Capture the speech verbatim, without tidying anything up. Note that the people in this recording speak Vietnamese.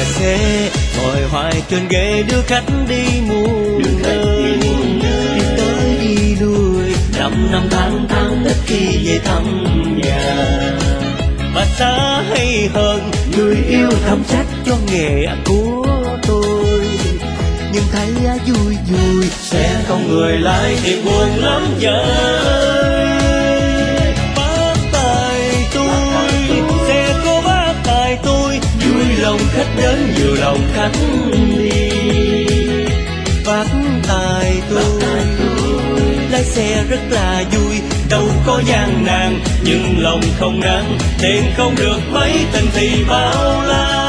tài xế ngồi hoài trên ghế đưa khách đi muôn nơi, đi tới đi lui năm năm tháng tháng ít khi về thăm nhà. Mà xa hay hơn người yêu thầm trách cho nghề của tôi, nhưng thấy vui vui sẽ không người lại thì buồn lắm vợ ơi. Bác tài tôi sẽ có bác tài tôi, vui lòng khách đến vừa lòng khách đi. Bác tài tôi lái xe rất là vui, đâu có gian nan nhưng lòng không nản, tiền không được mấy tình thì bao la.